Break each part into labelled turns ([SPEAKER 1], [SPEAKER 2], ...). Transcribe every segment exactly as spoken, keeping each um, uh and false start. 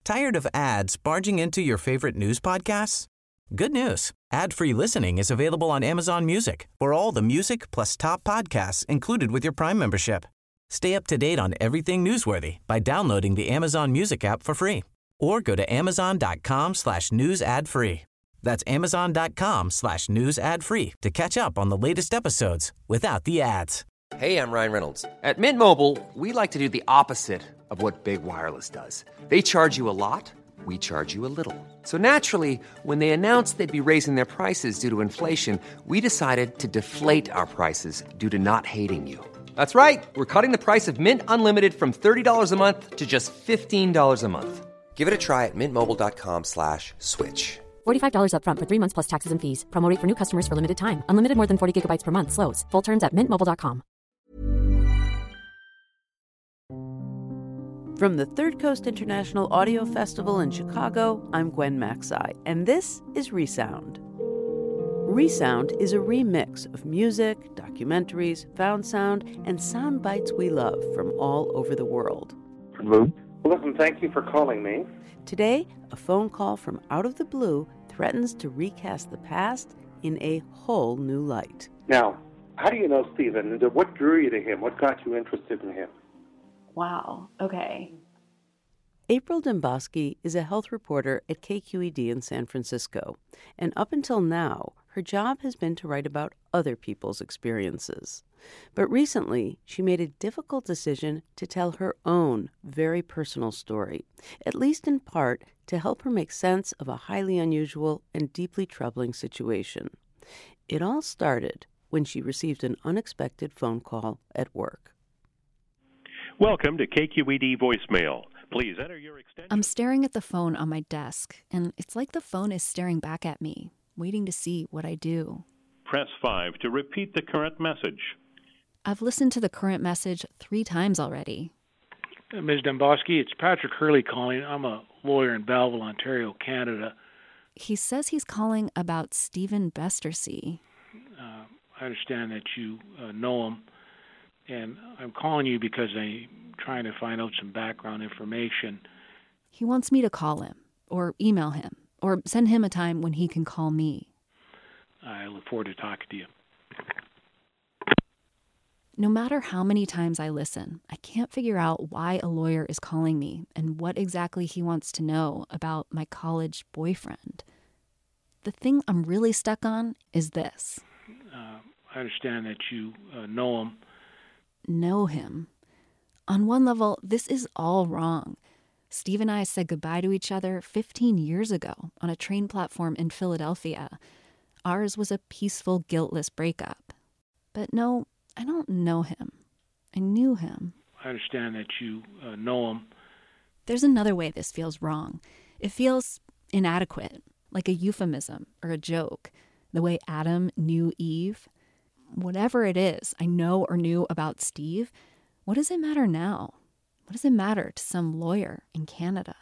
[SPEAKER 1] Tired of ads barging into your favorite news podcasts? Good news. Ad-free listening is available on Amazon Music for all the music plus top podcasts included with your Prime membership. Stay up to date on everything newsworthy by downloading the Amazon Music app for free or go to amazon.com slash news ad free. That's amazon.com slash news ad free to catch up on the latest episodes without the ads.
[SPEAKER 2] Hey, I'm Ryan Reynolds. At Mint Mobile, we like to do the opposite of what Big Wireless does. They charge you a lot, we charge you a little. So naturally, when they announced they'd be raising their prices due to inflation, we decided to deflate our prices due to not hating you. That's right. We're cutting the price of Mint Unlimited from thirty dollars a month to just fifteen dollars a month. Give it a try at mintmobile.com slash switch.
[SPEAKER 3] forty-five dollars up front for three months plus taxes and fees. Promo rate for new customers for limited time. Unlimited more than forty gigabytes per month. Slows full terms at mint mobile dot com.
[SPEAKER 4] From the Third Coast International Audio Festival in Chicago, I'm Gwen Macsai, and this is Resound. Resound is a remix of music, documentaries, found sound, and sound bites we love from all over the world.
[SPEAKER 5] Hello? Listen, thank you for calling me.
[SPEAKER 4] Today, a phone call from out of the blue threatens to recast the past in a whole new light.
[SPEAKER 5] Now, how do you know Stephen? And what drew you to him? What got you interested in him?
[SPEAKER 6] Wow, okay.
[SPEAKER 4] April Dembosky is a health reporter at K Q E D in San Francisco, and up until now, her job has been to write about other people's experiences. But recently, she made a difficult decision to tell her own very personal story, at least in part to help her make sense of a highly unusual and deeply troubling situation. It all started when she received an unexpected phone call at work.
[SPEAKER 7] Welcome to K Q E D voicemail. Please enter your extension.
[SPEAKER 8] I'm staring at the phone on my desk, and it's like the phone is staring back at me, waiting to see what I do.
[SPEAKER 7] Press five to repeat the current message.
[SPEAKER 8] I've listened to the current message three times already.
[SPEAKER 9] Miz Dembosky, it's Patrick Hurley calling. I'm a lawyer in Belleville, Ontario, Canada.
[SPEAKER 8] He says he's calling about Stephen Bestersea.
[SPEAKER 9] Uh, I understand that you uh, know him, and I'm calling you because I'm trying to find out some background information.
[SPEAKER 8] He wants me to call him, or email him, or send him a time when he can call me.
[SPEAKER 9] I look forward to talking to you.
[SPEAKER 8] No matter how many times I listen, I can't figure out why a lawyer is calling me and what exactly he wants to know about my college boyfriend. The thing I'm really stuck on is this.
[SPEAKER 9] Uh, I understand that you uh, know him.
[SPEAKER 8] Know him. On one level, this is all wrong. Steve and I said goodbye to each other fifteen years ago on a train platform in Philadelphia. Ours was a peaceful, guiltless breakup. But no, I don't know him. I knew him.
[SPEAKER 9] I understand that you uh, know him.
[SPEAKER 8] There's another way this feels wrong. It feels inadequate, like a euphemism or a joke, the way Adam knew Eve. Whatever it is I know or knew about Steve, what does it matter now? What does it matter to some lawyer in Canada?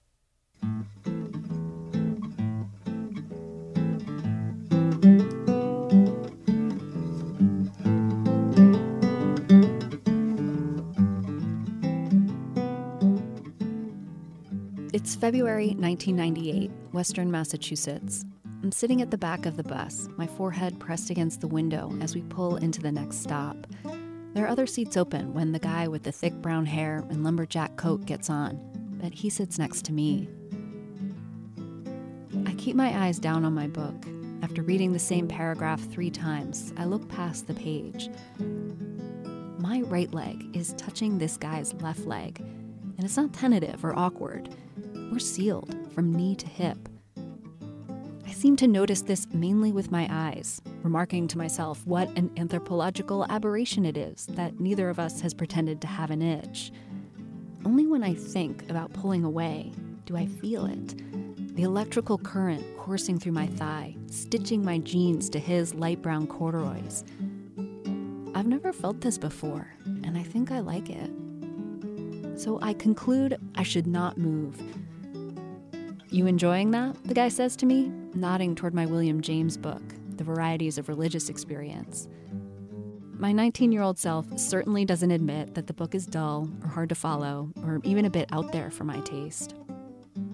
[SPEAKER 8] It's February nineteen ninety-eight, Western Massachusetts. I'm sitting at the back of the bus, my forehead pressed against the window as we pull into the next stop. There are other seats open when the guy with the thick brown hair and lumberjack coat gets on, but he sits next to me. I keep my eyes down on my book. After reading the same paragraph three times, I look past the page. My right leg is touching this guy's left leg, and it's not tentative or awkward. We're sealed from knee to hip. I seem to notice this mainly with my eyes, remarking to myself what an anthropological aberration it is that neither of us has pretended to have an itch. Only when I think about pulling away do I feel it. The electrical current coursing through my thigh, stitching my jeans to his light brown corduroys. I've never felt this before, and I think I like it. So I conclude I should not move. You enjoying that? The guy says to me, nodding toward my William James book, The Varieties of Religious Experience. My nineteen-year-old self certainly doesn't admit that the book is dull or hard to follow or even a bit out there for my taste.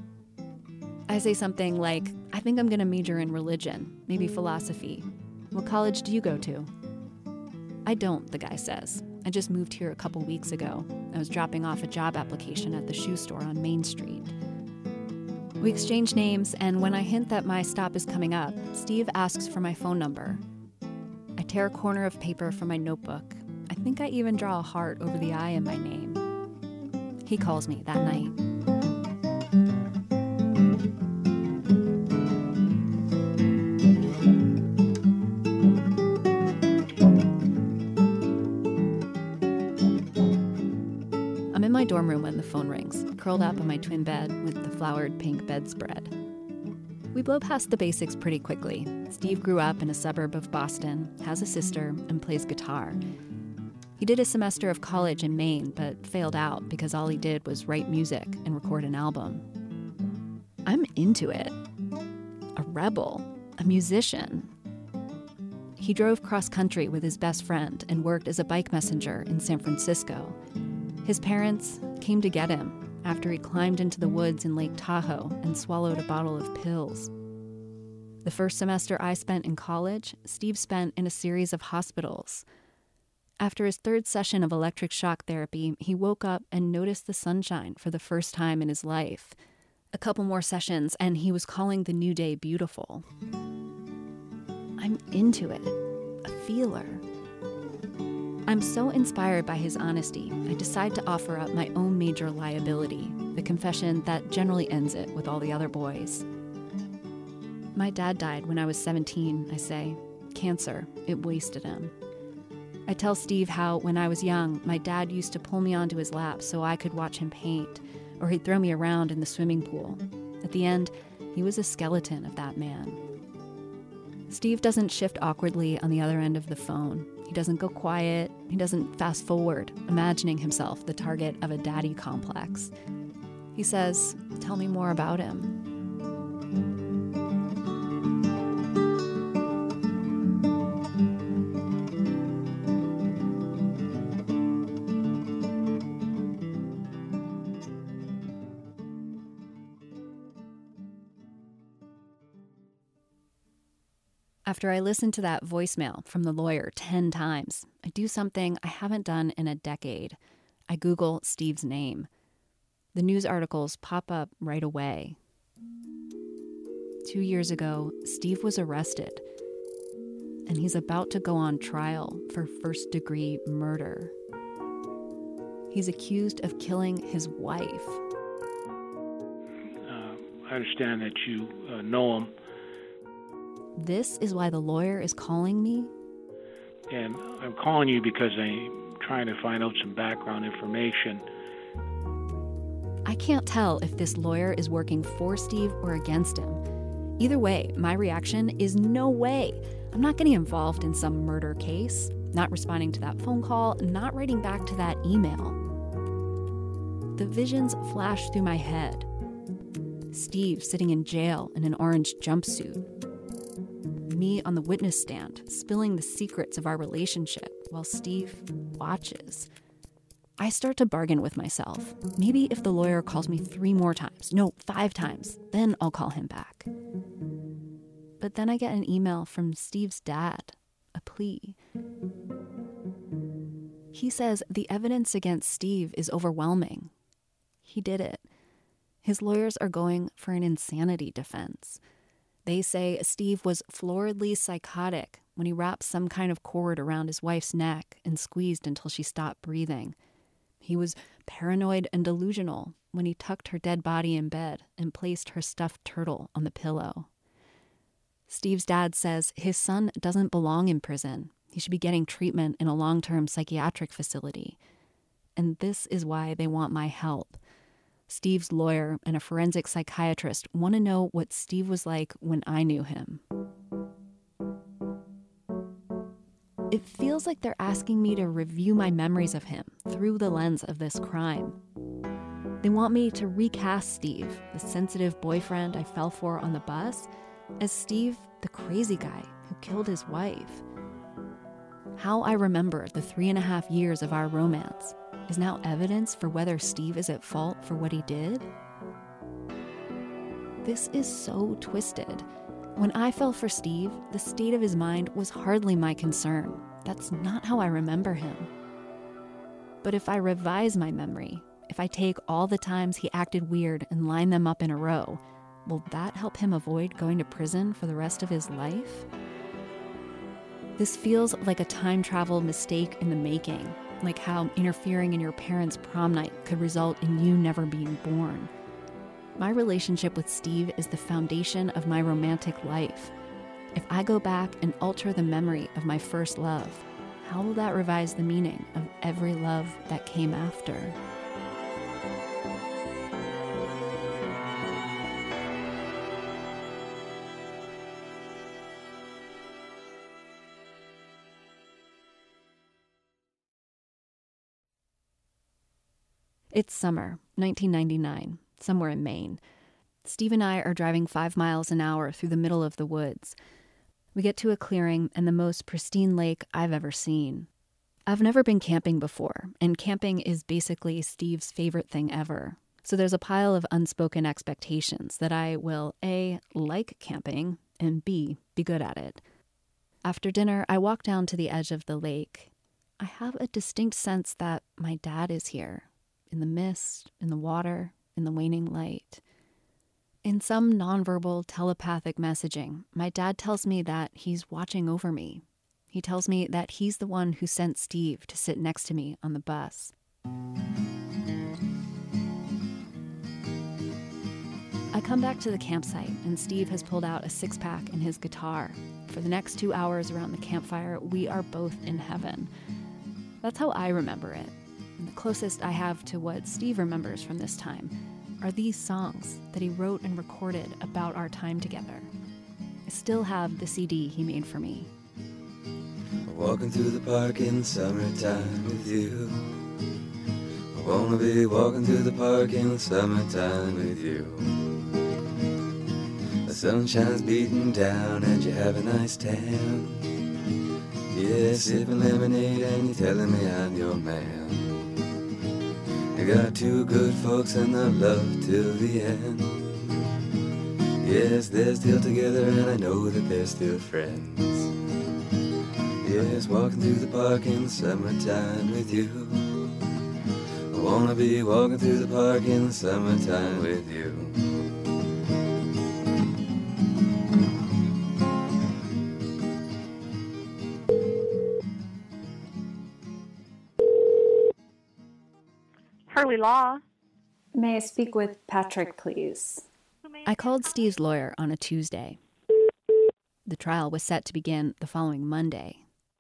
[SPEAKER 8] I say something like, I think I'm going to major in religion, maybe philosophy. What college do you go to? I don't, the guy says. I just moved here a couple weeks ago. I was dropping off a job application at the shoe store on Main Street. We exchange names, and when I hint that my stop is coming up, Steve asks for my phone number. I tear a corner of paper from my notebook. I think I even draw a heart over the I in my name. He calls me that night. I'm in my dorm room when the phone rings, curled up on my twin bed with the flowered pink bedspread. We blow past the basics pretty quickly. Steve grew up in a suburb of Boston, has a sister, and plays guitar. He did a semester of college in Maine, but failed out because all he did was write music and record an album. I'm into it. A rebel, a musician. He drove cross-country with his best friend and worked as a bike messenger in San Francisco. His parents came to get him after he climbed into the woods in Lake Tahoe and swallowed a bottle of pills. The first semester I spent in college, Steve spent in a series of hospitals. After his third session of electric shock therapy, he woke up and noticed the sunshine for the first time in his life. A couple more sessions, and he was calling the new day beautiful. I'm into it, a feeler. I'm so inspired by his honesty, I decide to offer up my own major liability, the confession that generally ends it with all the other boys. My dad died when I was seventeen, I say. Cancer, it wasted him. I tell Steve how, when I was young, my dad used to pull me onto his lap so I could watch him paint, or he'd throw me around in the swimming pool. At the end, he was a skeleton of that man. Steve doesn't shift awkwardly on the other end of the phone. He doesn't go quiet. He doesn't fast forward, imagining himself the target of a daddy complex. He says, "Tell me more about him." After I listen to that voicemail from the lawyer ten times, I do something I haven't done in a decade. I Google Steve's name. The news articles pop up right away. Two years ago, Steve was arrested, and he's about to go on trial for first-degree murder. He's accused of killing his wife.
[SPEAKER 9] Uh, I understand that you uh, know him.
[SPEAKER 8] This is why the lawyer is calling me?
[SPEAKER 9] And I'm calling you because I'm trying to find out some background information.
[SPEAKER 8] I can't tell if this lawyer is working for Steve or against him. Either way, my reaction is no way. I'm not getting involved in some murder case, not responding to that phone call, not writing back to that email. The visions flash through my head. Steve sitting in jail in an orange jumpsuit. Me on the witness stand, spilling the secrets of our relationship while Steve watches. I start to bargain with myself. Maybe if the lawyer calls me three more times, no, five times, then I'll call him back. But then I get an email from Steve's dad, a plea. He says the evidence against Steve is overwhelming. He did it. His lawyers are going for an insanity defense. They say Steve was floridly psychotic when he wrapped some kind of cord around his wife's neck and squeezed until she stopped breathing. He was paranoid and delusional when he tucked her dead body in bed and placed her stuffed turtle on the pillow. Steve's dad says his son doesn't belong in prison. He should be getting treatment in a long-term psychiatric facility. And this is why they want my help. Steve's lawyer and a forensic psychiatrist want to know what Steve was like when I knew him. It feels like they're asking me to review my memories of him through the lens of this crime. They want me to recast Steve, the sensitive boyfriend I fell for on the bus, as Steve, the crazy guy who killed his wife. How I remember the three and a half years of our romance is now evidence for whether Steve is at fault for what he did? This is so twisted. When I fell for Steve, the state of his mind was hardly my concern. That's not how I remember him. But if I revise my memory, if I take all the times he acted weird and line them up in a row, will that help him avoid going to prison for the rest of his life? This feels like a time travel mistake in the making, like how interfering in your parents' prom night could result in you never being born. My relationship with Steve is the foundation of my romantic life. If I go back and alter the memory of my first love, how will that revise the meaning of every love that came after? It's summer, nineteen ninety-nine, somewhere in Maine. Steve and I are driving five miles an hour through the middle of the woods. We get to a clearing and the most pristine lake I've ever seen. I've never been camping before, and camping is basically Steve's favorite thing ever. So there's a pile of unspoken expectations that I will A, like camping, and B, be good at it. After dinner, I walk down to the edge of the lake. I have a distinct sense that my dad is here. In the mist, in the water, in the waning light. In some nonverbal telepathic messaging, my dad tells me that he's watching over me. He tells me that he's the one who sent Steve to sit next to me on the bus. I come back to the campsite, and Steve has pulled out a six-pack and his guitar. For the next two hours around the campfire, we are both in heaven. That's how I remember it. And the closest I have to what Steve remembers from this time are these songs that he wrote and recorded about our time together. I still have the C D he made for me.
[SPEAKER 10] Walking through the park in the summertime with you. I wanna be walking through the park in the summertime with you. The sunshine's beating down and you have a nice tan. Yeah, sipping lemonade and you're telling me I'm your man. You got two good folks and they'll love till the end. Yes, they're still together and I know that they're still friends. Yes, walking through the park in the summertime with you. I wanna be walking through the park in the summertime with you.
[SPEAKER 6] Hurley Law. May I speak with Patrick, please?
[SPEAKER 8] I called Steve's lawyer on a Tuesday. The trial was set to begin the following Monday.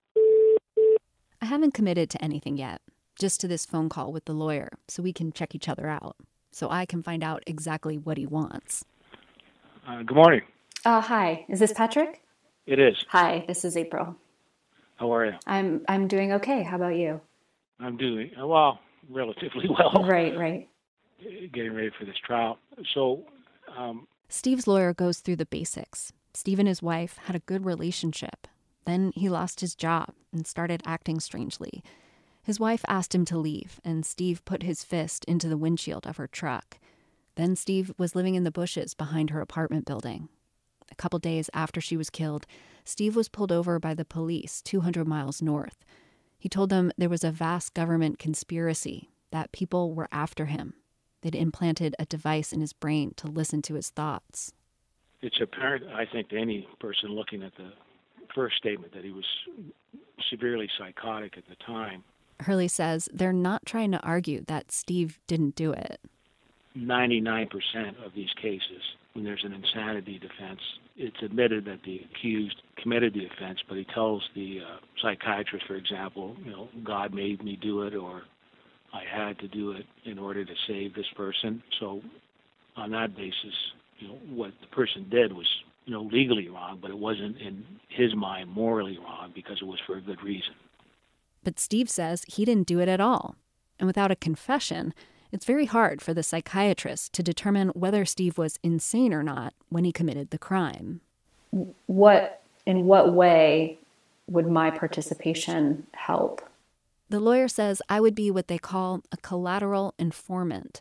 [SPEAKER 8] I haven't committed to anything yet, just to this phone call with the lawyer so we can check each other out, so I can find out exactly what he wants.
[SPEAKER 9] Uh, good morning.
[SPEAKER 6] Uh, hi, is this Patrick?
[SPEAKER 9] It is.
[SPEAKER 6] Hi, this is April.
[SPEAKER 9] How are you?
[SPEAKER 6] I'm I'm doing okay. How about you?
[SPEAKER 9] I'm doing, well, relatively well.
[SPEAKER 6] Right, right.
[SPEAKER 9] Getting ready for this trial. So, um...
[SPEAKER 8] Steve's lawyer goes through the basics. Steve and his wife had a good relationship. Then he lost his job and started acting strangely. His wife asked him to leave, and Steve put his fist into the windshield of her truck. Then Steve was living in the bushes behind her apartment building. A couple days after she was killed, Steve was pulled over by the police two hundred miles north. He told them there was a vast government conspiracy, that people were after him. They'd implanted a device in his brain to listen to his thoughts.
[SPEAKER 9] It's apparent, I think, to any person looking at the first statement that he was severely psychotic at the time.
[SPEAKER 8] Hurley says they're not trying to argue that Steve didn't do it.
[SPEAKER 9] ninety-nine percent of these cases, when there's an insanity defense, it's admitted that the accused committed the offense, but he tells the uh, psychiatrist, for example, you know, God made me do it, or I had to do it in order to save this person. So on that basis, you know, what the person did was, you know, legally wrong, but it wasn't in his mind morally wrong because it was for a good reason.
[SPEAKER 8] But Steve says he didn't do it at all. And without a confession, it's very hard for the psychiatrist to determine whether Steve was insane or not when he committed the crime.
[SPEAKER 6] What, in what way would my participation help?
[SPEAKER 8] The lawyer says I would be what they call a collateral informant.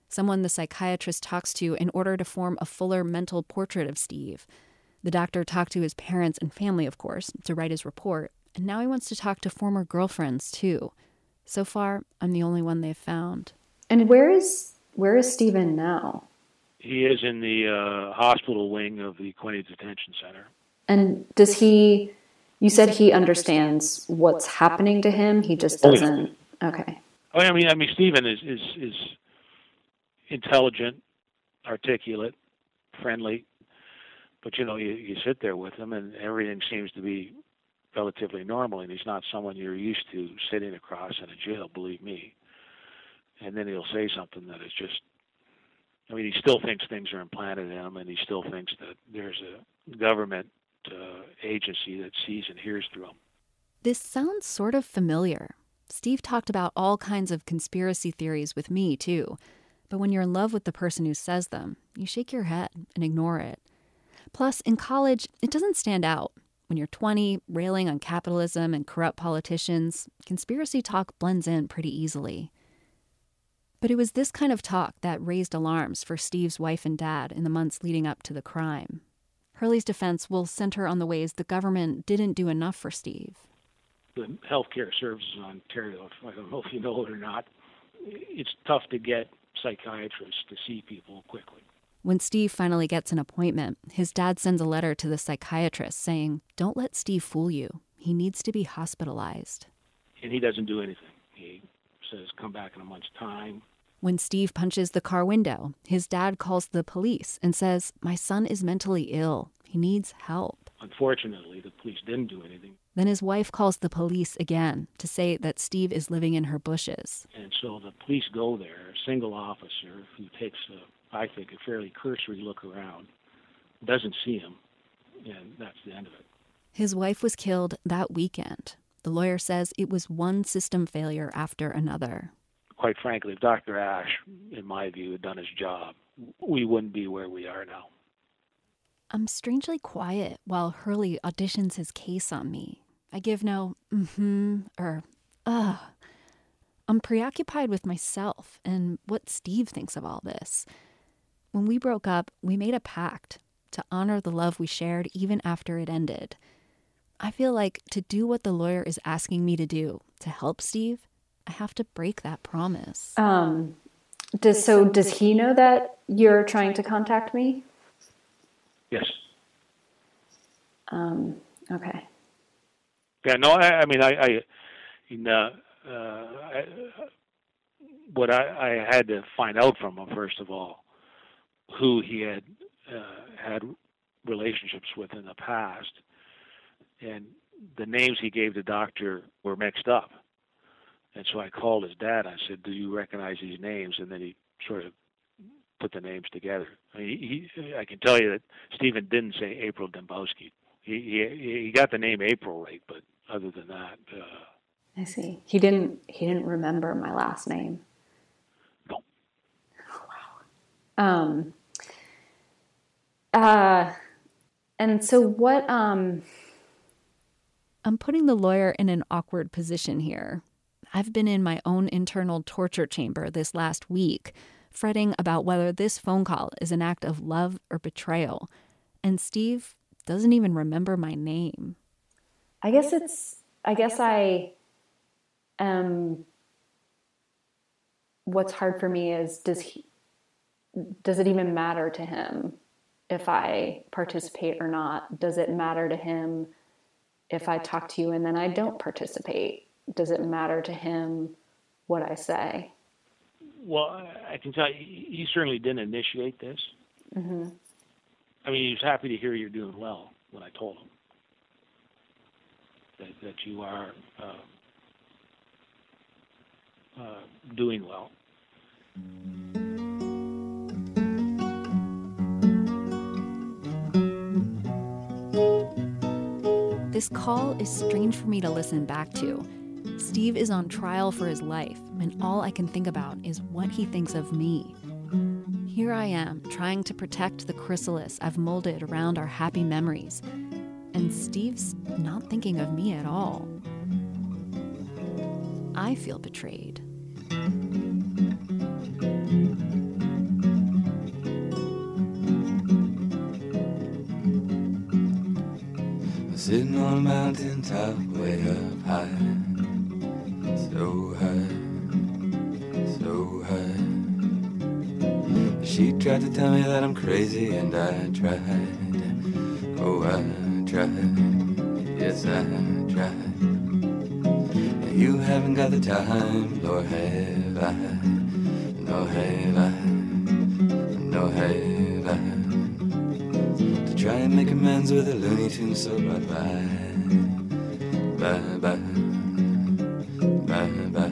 [SPEAKER 8] someone the psychiatrist talks to in order to form a fuller mental portrait of Steve. The doctor talked to his parents and family, of course, to write his report, and now he wants to talk to former girlfriends, too. So far, I'm the only one they've found.
[SPEAKER 6] And where is where is Stephen now?
[SPEAKER 9] He is in the uh, hospital wing of the Quinte Detention Center.
[SPEAKER 6] And does he, you said he understands what's happening to him, he just doesn't, oh, yeah. Okay.
[SPEAKER 9] I mean, I mean, Stephen is, is, is intelligent, articulate, friendly, but, you know, you, you sit there with him and everything seems to be relatively normal, and he's not someone you're used to sitting across in a jail, believe me. And then he'll say something that is just, I mean, he still thinks things are implanted in him, and he still thinks that there's a government uh, agency that sees and hears through him.
[SPEAKER 8] This sounds sort of familiar. Steve talked about all kinds of conspiracy theories with me, too. But when you're in love with the person who says them, you shake your head and ignore it. Plus, in college, it doesn't stand out. When you're twenty, railing on capitalism and corrupt politicians, conspiracy talk blends in pretty easily. But it was this kind of talk that raised alarms for Steve's wife and dad in the months leading up to the crime. Hurley's defense will center on the ways the government didn't do enough for Steve.
[SPEAKER 9] The healthcare services in Ontario, I don't know if you know it or not, it's tough to get psychiatrists to see people quickly.
[SPEAKER 8] When Steve finally gets an appointment, his dad sends a letter to the psychiatrist saying, "Don't let Steve fool you. He needs to be hospitalized."
[SPEAKER 9] And he doesn't do anything. He says, come back in a month's time.
[SPEAKER 8] When Steve punches the car window, his dad calls the police and says, "My son is mentally ill. He needs help."
[SPEAKER 9] Unfortunately, the police didn't do anything.
[SPEAKER 8] Then his wife calls the police again to say that Steve is living in her bushes.
[SPEAKER 9] And so the police go there, a single officer who takes, a, I think, a fairly cursory look around, doesn't see him, and that's the end of it.
[SPEAKER 8] His wife was killed that weekend. The lawyer says it was one system failure after another.
[SPEAKER 9] Quite frankly, if Doctor Ash, in my view, had done his job, we wouldn't be where we are now.
[SPEAKER 8] I'm strangely quiet while Hurley auditions his case on me. I give no mm-hmm or ugh. I'm preoccupied with myself and what Steve thinks of all this. When we broke up, we made a pact to honor the love we shared even after it ended. I feel like to do what the lawyer is asking me to do, to help Steve, I have to break that promise.
[SPEAKER 6] Um, does, so does he know that you're trying to contact me?
[SPEAKER 9] Yes.
[SPEAKER 6] Um, okay.
[SPEAKER 9] Yeah, no, I, I mean, I, I, in, uh, uh, I what I, I had to find out from him, first of all, who he had uh, had relationships with in the past, and the names he gave the doctor were mixed up. And so I called his dad. I said, "Do you recognize these names?" And then he sort of put the names together. I mean, he, I can tell you that Stephen didn't say April Dembowski. He, he he got the name April right, but other than that, uh,
[SPEAKER 6] I see. He didn't. He didn't remember my last name.
[SPEAKER 9] No.
[SPEAKER 6] Oh, wow. Um. Uh. And so what? Um.
[SPEAKER 8] I'm putting the lawyer in an awkward position here. I've been in my own internal torture chamber this last week, fretting about whether this phone call is an act of love or betrayal. And Steve doesn't even remember my name.
[SPEAKER 6] I guess it's, I guess I am, what's hard for me is, does he, does it even matter to him if I participate or not? Does it matter to him if I talk to you and then I don't participate? Does it matter to him what I say?
[SPEAKER 9] Well, I can tell you, he certainly didn't initiate this.
[SPEAKER 6] Mm-hmm.
[SPEAKER 9] I mean, he was happy to hear you're doing well when I told him that, that you are uh, uh, doing well.
[SPEAKER 8] This call is strange for me to listen back to. Steve is on trial for his life, and all I can think about is what he thinks of me. Here I am, trying to protect the chrysalis I've molded around our happy memories, and Steve's not thinking of me at all. I feel betrayed.
[SPEAKER 10] sitting on a mountain top way up high, so high, so high. She tried to tell me that I'm crazy and I tried, oh I tried, yes I tried. And you haven't got the time, nor have I, nor have I, nor have I, to try and make amends with a Looney Tunes, so bye-bye, bye-bye, bye-bye.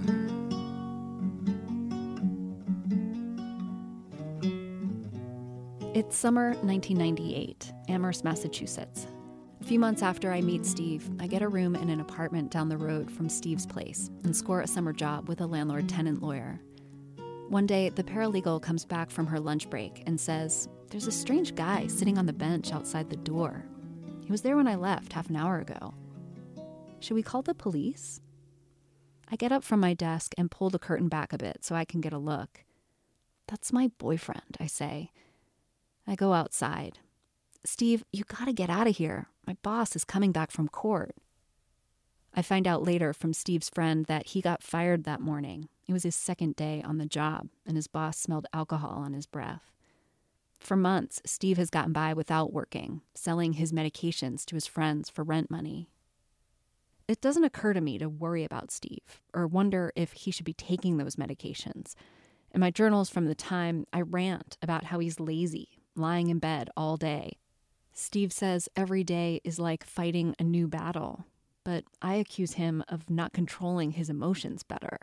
[SPEAKER 8] It's summer nineteen ninety-eight, Amherst, Massachusetts. A few months after I meet Steve, I get a room in an apartment down the road from Steve's place and score a summer job with a landlord-tenant lawyer. One day, the paralegal comes back from her lunch break and says, "There's a strange guy sitting on the bench outside the door. He was there when I left half an hour ago. Should we call the police?" I get up from my desk and pull the curtain back a bit so I can get a look. "That's my boyfriend," I say. I go outside. "Steve, you gotta get out of here. My boss is coming back from court." I find out later from Steve's friend that he got fired that morning. It was his second day on the job, and his boss smelled alcohol on his breath. For months, Steve has gotten by without working, selling his medications to his friends for rent money. It doesn't occur to me to worry about Steve or wonder if he should be taking those medications. In my journals from the time, I rant about how he's lazy, lying in bed all day. Steve says every day is like fighting a new battle, but I accuse him of not controlling his emotions better.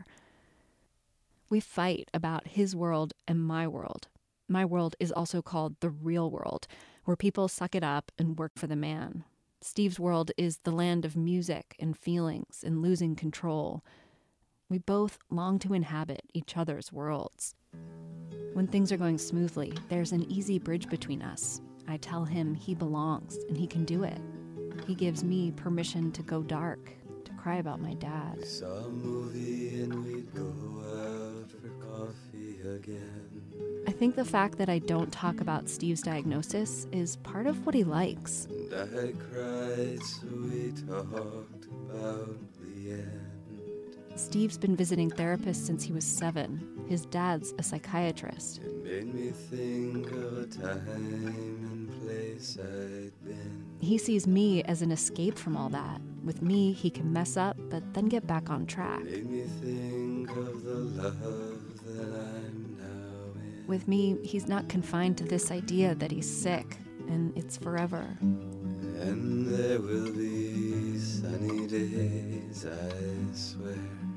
[SPEAKER 8] We fight about his world and my world. My world is also called the real world, where people suck it up and work for the man. Steve's world is the land of music and feelings and losing control. We both long to inhabit each other's worlds. When things are going smoothly, there's an easy bridge between us. I tell him he belongs and he can do it. He gives me permission to go dark, to cry about my dad.
[SPEAKER 10] We saw a movie and we'd go out for coffee again.
[SPEAKER 8] I think the fact that I don't talk about Steve's diagnosis is part of what he likes.
[SPEAKER 10] And I cried, so we talked about the end.
[SPEAKER 8] Steve's been visiting therapists since he was seven. His dad's a psychiatrist.
[SPEAKER 10] It made me think of a time and place I'd been.
[SPEAKER 8] He sees me as an escape from all that. With me, he can mess up, but then get back on track.
[SPEAKER 10] It made me think of the love that I'm now in.
[SPEAKER 8] With me, he's not confined to this idea that he's sick, and it's forever.
[SPEAKER 10] And there will be sunny days, I swear.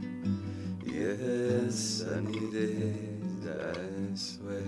[SPEAKER 10] Yes, sunny days, I swear.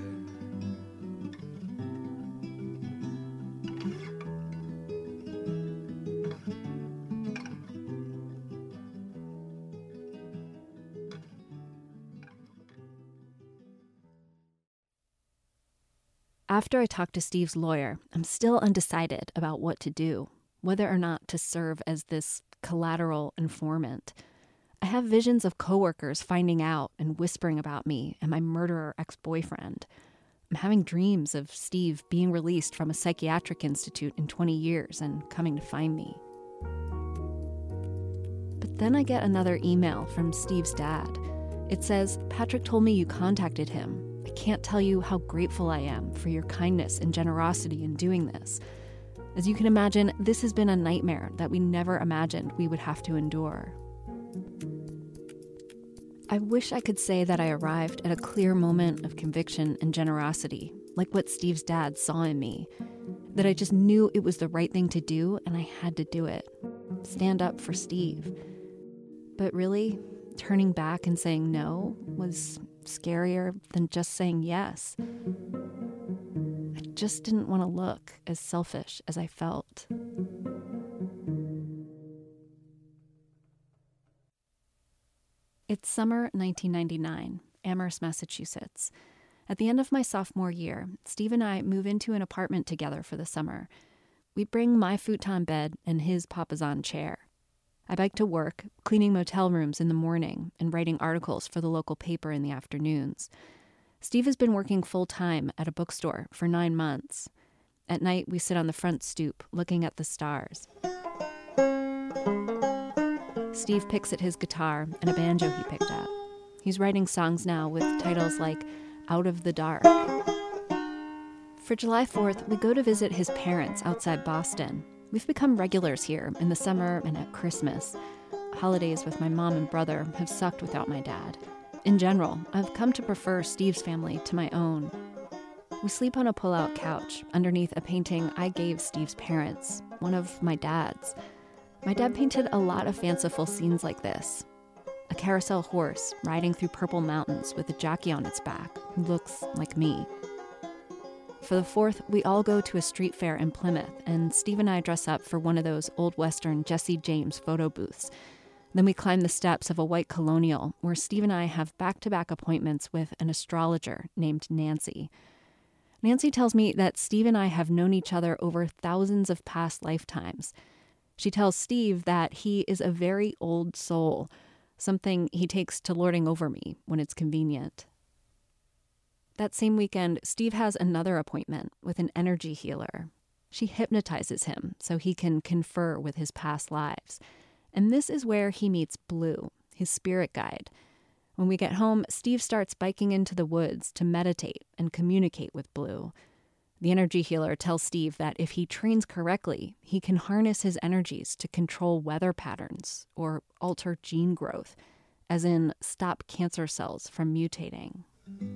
[SPEAKER 8] After I talk to Steve's lawyer, I'm still undecided about what to do, whether or not to serve as this collateral informant. I have visions of coworkers finding out and whispering about me and my murderer ex-boyfriend. I'm having dreams of Steve being released from a psychiatric institute in twenty years and coming to find me. But then I get another email from Steve's dad. It says, "Patrick told me you contacted him. I can't tell you how grateful I am for your kindness and generosity in doing this. As you can imagine, this has been a nightmare that we never imagined we would have to endure." I wish I could say that I arrived at a clear moment of conviction and generosity, like what Steve's dad saw in me, that I just knew it was the right thing to do and I had to do it. Stand up for Steve. But really, turning back and saying no was scarier than just saying yes. I just didn't want to look as selfish as I felt. It's summer nineteen ninety-nine, Amherst, Massachusetts. At the end of my sophomore year, Steve and I move into an apartment together for the summer. We bring my futon bed and his papasan chair. I bike to work, cleaning motel rooms in the morning and writing articles for the local paper in the afternoons. Steve has been working full-time at a bookstore for nine months. At night, we sit on the front stoop, looking at the stars. Steve picks at his guitar and a banjo he picked up. He's writing songs now with titles like Out of the Dark. For July fourth, we go to visit his parents outside Boston. We've become regulars here in the summer and at Christmas. Holidays with my mom and brother have sucked without my dad. In general, I've come to prefer Steve's family to my own. We sleep on a pull-out couch underneath a painting I gave Steve's parents, one of my dad's. My dad painted a lot of fanciful scenes like this. A carousel horse riding through purple mountains with a jockey on its back who looks like me. For the fourth, we all go to a street fair in Plymouth, and Steve and I dress up for one of those old Western Jesse James photo booths. Then we climb the steps of a white colonial where Steve and I have back-to-back appointments with an astrologer named Nancy. Nancy tells me that Steve and I have known each other over thousands of past lifetimes. She tells Steve that he is a very old soul, something he takes to lording over me when it's convenient. That same weekend, Steve has another appointment with an energy healer. She hypnotizes him so he can confer with his past lives. And this is where he meets Blue, his spirit guide. When we get home, Steve starts biking into the woods to meditate and communicate with Blue. The energy healer tells Steve that if he trains correctly, he can harness his energies to control weather patterns or alter gene growth, as in stop cancer cells from mutating.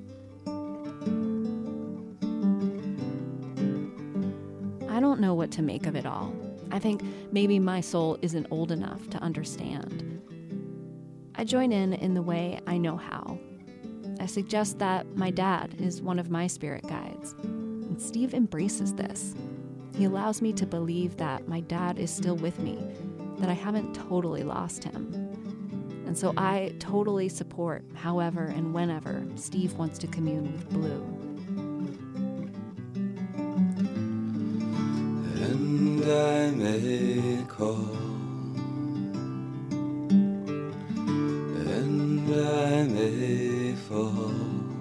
[SPEAKER 8] I don't know what to make of it all. I think maybe my soul isn't old enough to understand. I join in in the way I know how. I suggest that my dad is one of my spirit guides. And Steve embraces this. He allows me to believe that my dad is still with me, that I haven't totally lost him. And so I totally support however and whenever Steve wants to commune with Blue.
[SPEAKER 10] And I may call, and I may fall,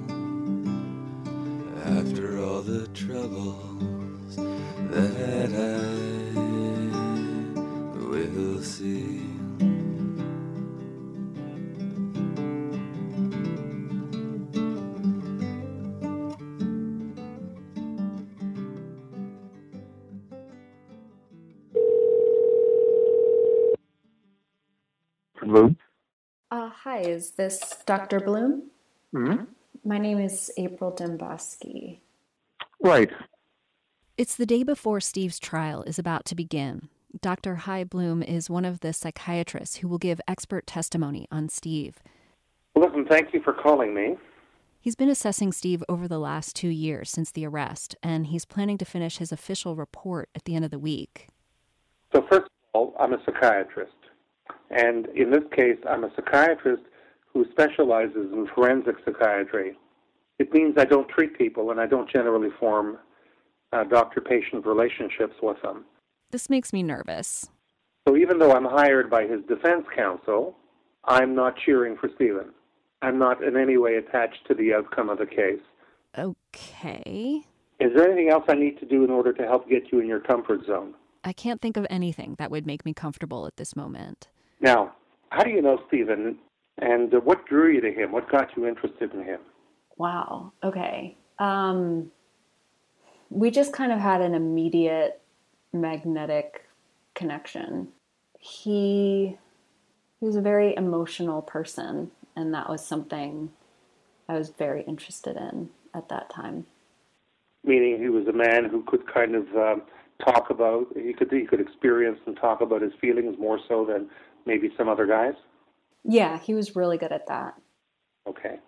[SPEAKER 10] after all the troubles that I will see.
[SPEAKER 5] Bloom?
[SPEAKER 6] Uh, hi, is this Doctor Bloom?
[SPEAKER 5] Mm-hmm.
[SPEAKER 6] My name is April Dembosky.
[SPEAKER 5] Right.
[SPEAKER 8] It's the day before Steve's trial is about to begin. Doctor Hy Bloom is one of the psychiatrists who will give expert testimony on Steve.
[SPEAKER 5] Well, listen, thank you for calling me.
[SPEAKER 8] He's been assessing Steve over the last two years since the arrest, and he's planning to finish his official report at the end of the week.
[SPEAKER 5] So first of all, I'm a psychiatrist. And in this case, I'm a psychiatrist who specializes in forensic psychiatry. It means I don't treat people and I don't generally form uh, doctor-patient relationships with them.
[SPEAKER 8] This makes me nervous.
[SPEAKER 5] So even though I'm hired by his defense counsel, I'm not cheering for Stephen. I'm not in any way attached to the outcome of the case.
[SPEAKER 8] Okay.
[SPEAKER 5] Is there anything else I need to do in order to help get you in your comfort zone?
[SPEAKER 8] I can't think of anything that would make me comfortable at this moment.
[SPEAKER 5] Now, how do you know Stephen, and uh, what drew you to him? What got you interested in him?
[SPEAKER 6] Wow. Okay. Um, we just kind of had an immediate magnetic connection. He, he was a very emotional person, and that was something I was very interested in at that time.
[SPEAKER 5] Meaning he was a man who could kind of um, talk about, he could he could experience and talk about his feelings more so than maybe some other guys?
[SPEAKER 6] Yeah, he was really good at that.
[SPEAKER 5] Okay.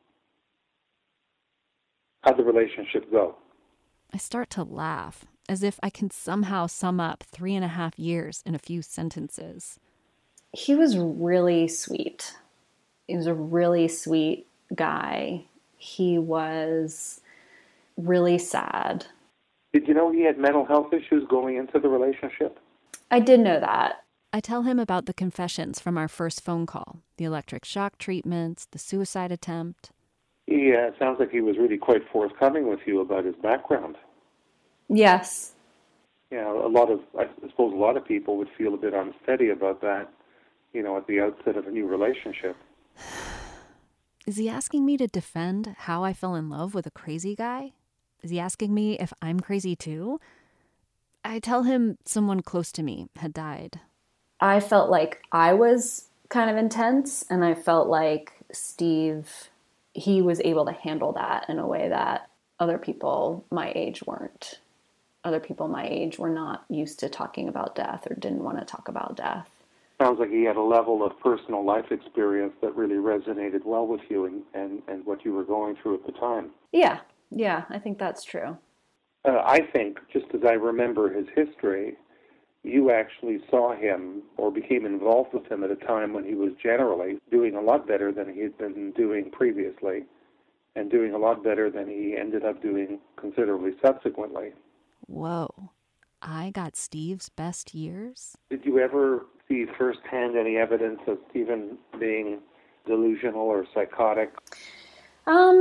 [SPEAKER 5] How'd the relationship go?
[SPEAKER 8] I start to laugh, as if I can somehow sum up three and a half years in a few sentences.
[SPEAKER 6] He was really sweet. He was a really sweet guy. He was really sad.
[SPEAKER 5] Did you know he had mental health issues going into the relationship?
[SPEAKER 6] I did know that.
[SPEAKER 8] I tell him about the confessions from our first phone call, the electric shock treatments, the suicide attempt.
[SPEAKER 5] Yeah, it sounds like he was really quite forthcoming with you about his background.
[SPEAKER 6] Yes.
[SPEAKER 5] Yeah, a lot of, I suppose a lot of people would feel a bit unsteady about that, you know, at the outset of a new relationship.
[SPEAKER 8] Is he asking me to defend how I fell in love with a crazy guy? Is he asking me if I'm crazy too? I tell him someone close to me had died.
[SPEAKER 6] I felt like I was kind of intense, and I felt like Steve, he was able to handle that in a way that other people my age weren't. Other people my age were not used to talking about death or didn't want to talk about death.
[SPEAKER 5] Sounds like he had a level of personal life experience that really resonated well with you and, and, and what you were going through at the time.
[SPEAKER 6] Yeah, yeah, I think that's true.
[SPEAKER 5] Uh, I think, just as I remember his history, you actually saw him or became involved with him at a time when he was generally doing a lot better than he had been doing previously and doing a lot better than he ended up doing considerably subsequently.
[SPEAKER 8] Whoa, I got Steve's best years?
[SPEAKER 5] Did you ever see firsthand any evidence of Stephen being delusional or psychotic?
[SPEAKER 6] Um,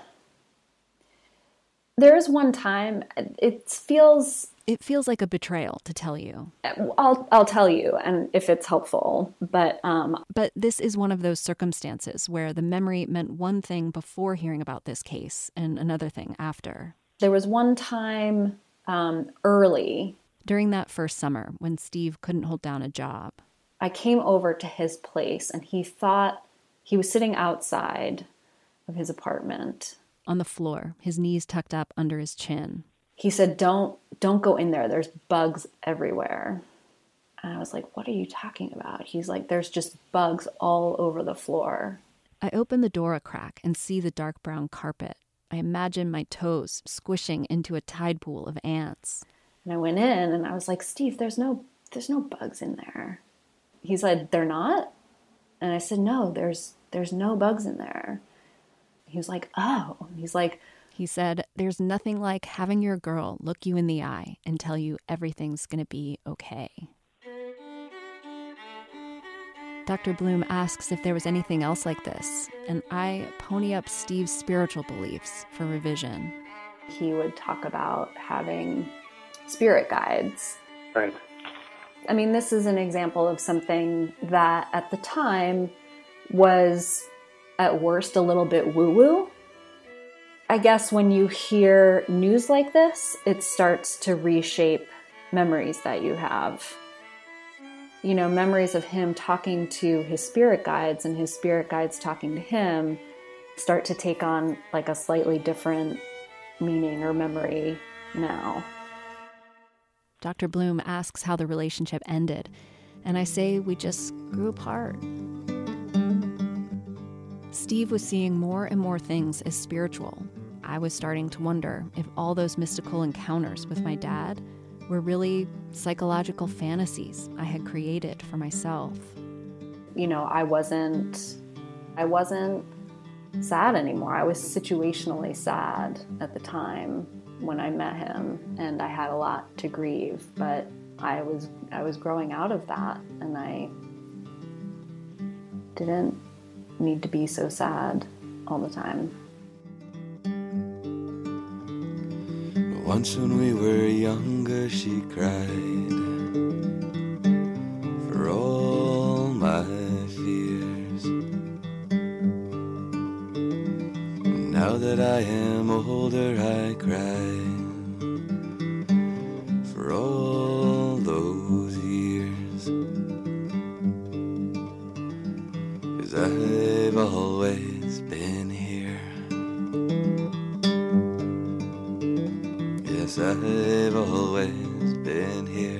[SPEAKER 6] there is one time, it feels...
[SPEAKER 8] It feels like a betrayal to tell you.
[SPEAKER 6] I'll I'll tell you, and if it's helpful, but... Um,
[SPEAKER 8] but this is one of those circumstances where the memory meant one thing before hearing about this case and another thing after.
[SPEAKER 6] There was one time um, early...
[SPEAKER 8] During that first summer, when Steve couldn't hold down a job.
[SPEAKER 6] I came over to his place, and he thought he was sitting outside of his apartment.
[SPEAKER 8] On the floor, his knees tucked up under his chin.
[SPEAKER 6] He said, don't, don't go in there. There's bugs everywhere. And I was like, what are you talking about? He's like, there's just bugs all over the floor.
[SPEAKER 8] I open the door a crack and see the dark brown carpet. I imagine my toes squishing into a tide pool of ants.
[SPEAKER 6] And I went in and I was like, Steve, there's no there's no bugs in there. He said, they're not? And I said, no, there's there's no bugs in there. He was like, oh. He's like,
[SPEAKER 8] he said, there's nothing like having your girl look you in the eye and tell you everything's going to be okay. Doctor Bloom asks if there was anything else like this, and I pony up Steve's spiritual beliefs for revision.
[SPEAKER 6] He would talk about having spirit guides.
[SPEAKER 5] Right.
[SPEAKER 6] I mean, this is an example of something that at the time was at worst a little bit woo-woo. I guess when you hear news like this, it starts to reshape memories that you have. You know, memories of him talking to his spirit guides and his spirit guides talking to him start to take on like a slightly different meaning or memory now.
[SPEAKER 8] Doctor Bloom asks how the relationship ended, and I say we just grew apart. Steve was seeing more and more things as spiritual. I was starting to wonder if all those mystical encounters with my dad were really psychological fantasies I had created for myself.
[SPEAKER 6] You know, I wasn't, I wasn't sad anymore. I was situationally sad at the time when I met him, and I had a lot to grieve, but I was I was growing out of that, and I didn't need to be so sad all the time.
[SPEAKER 10] Once when we were younger, she cried for all my fears. Now that I am older, I cry for all those years. 'Cause I've always been here. Yes, I've always been here.